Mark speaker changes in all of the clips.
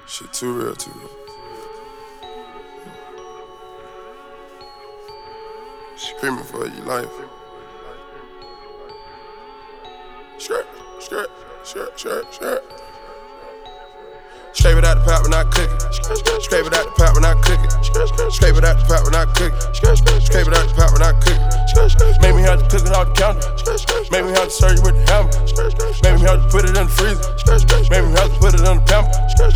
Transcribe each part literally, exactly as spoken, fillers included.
Speaker 1: Shit too real, too real. Screaming for your life. Skirt, skirt, skirt, skirt, skirt. Scrape it out the pot when I cook it. Scrape it out the pot when I cook it. Scrape it out the pot when I cook it. Scrape it out the pot when I cook it. Make me have to cook it off the counter. Make me have to serve you with the hammer. Make me have to put it in the freezer. Make me have to put it in the pamper.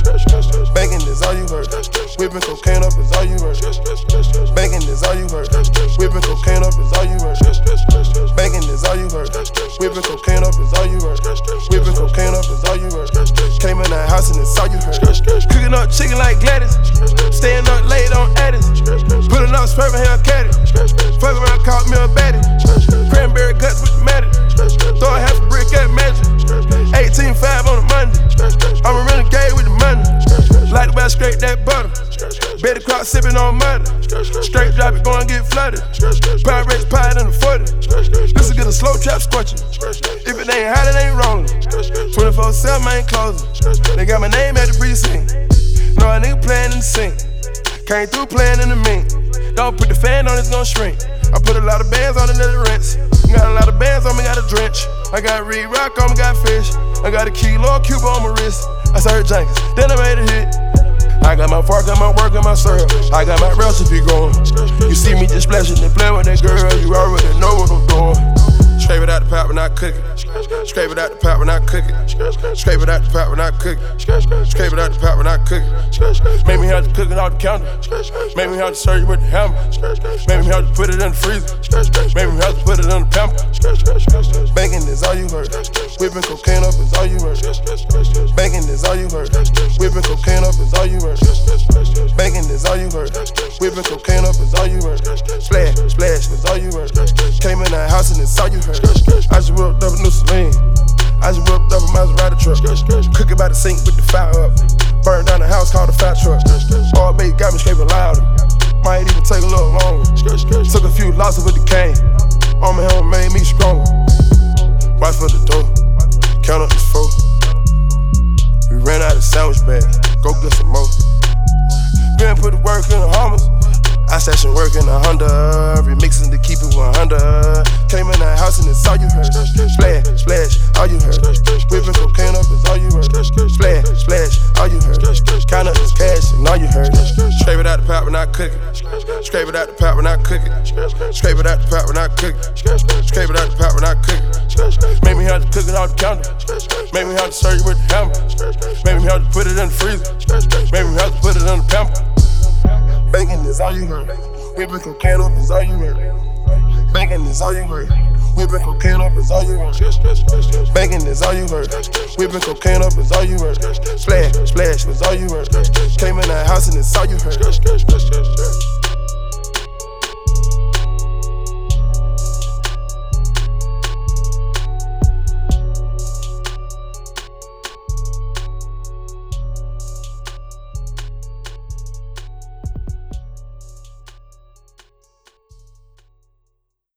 Speaker 1: Bacon is all you heard. Whipping cocaine up is all you heard. Bacon is all you heard. Whipping cocaine up is all you heard. Bacon is all you heard. Whipping cocaine up is all you heard. Whipping cocaine up is all you heard. Came in that house and it's all you heard. Cooking up chicken like Gladys. Staying up late on Addis. Putting up sperm in her caddy. Fuck around, caught me a baddie. Cranberry guts with the matted. Throw a half a brick at Magic. eighteen five on a Monday. I'm a renegade with the money. Like the way I scrape that butter. Betty Croc sipping on muddy. Straight drop it, go and get flooded. Pirates pie in the forty. This is get a slow trap scorching. If it ain't hot, it ain't rolling. twenty-four seven, I ain't closing. They got my name at the precinct. Know a nigga playing in the sink. Came through playing in the mink. Don't put the fan on, it's gon' shrink. I put a lot of bands on it, let it rinse. Got a lot of bands on me, got a drench. I got Reed Rock on me, got fish. I got a kilo of Cuba on my wrist. I started Jenkins, then I made a hit. I got my fork, got my work, and my syrup. I got my recipe going. You see me just splashing and playing with that girl, you already know what I'm doing. Scrape it out the pot when I cook it. Scrape it out the pot when I cook it. Scrape it out the pot when I cook it. Scrape it out the pot when I cook it. Make me have to cook it off the counter. Make me have to serve you with the hammer. Make me have to put it in the freezer. Make me have to put it in the pamper. Bacon is all you heard. Whipping cocaine up is all you heard. Bacon is all you heard. Whipping cocaine up is all you heard. Bacon is all you heard. Whipping cocaine up is all you heard. Splash, splash is all you heard. Came in that house and it's all you heard. I just whipped up a new Celine. I just whipped up a Maserati truck. Cook it by the sink with the fire up. Burned down the house, called a fat truck. All bait got me scraping louder. Might even take a little longer. Took a few losses with the cane. On my helmet made me stronger. Watch for the door. Count up this four. We ran out of sandwich bags. Go get some more. Been put the work in the Hummers. I session work in a Honda, remixing to keep it one hundred. Came in that house and it's all you heard. Splash, splash, all you heard. Whipping cocaine up is all you heard. Splash, splash, all you heard. Count up this cash and all you heard. Scrape it out the pot when I cook it. Scrape it out the pot when I cook it. Scrape it out the pot when I cook it. Scrape it out the pot when I cook it. Make me have to cook it off the counter. Make me have to serve you with the hammer. Make me have to put it in the freezer. Make me have to put it in the pamper. Bacon is all you heard. Whipping cocaine up is all you heard. Bacon is all you heard. Whipping cocaine up is all you heard. Bacon is all you heard. Whipping cocaine up is all you heard. Splash, splash was all you heard. Came in that house and it's all you heard.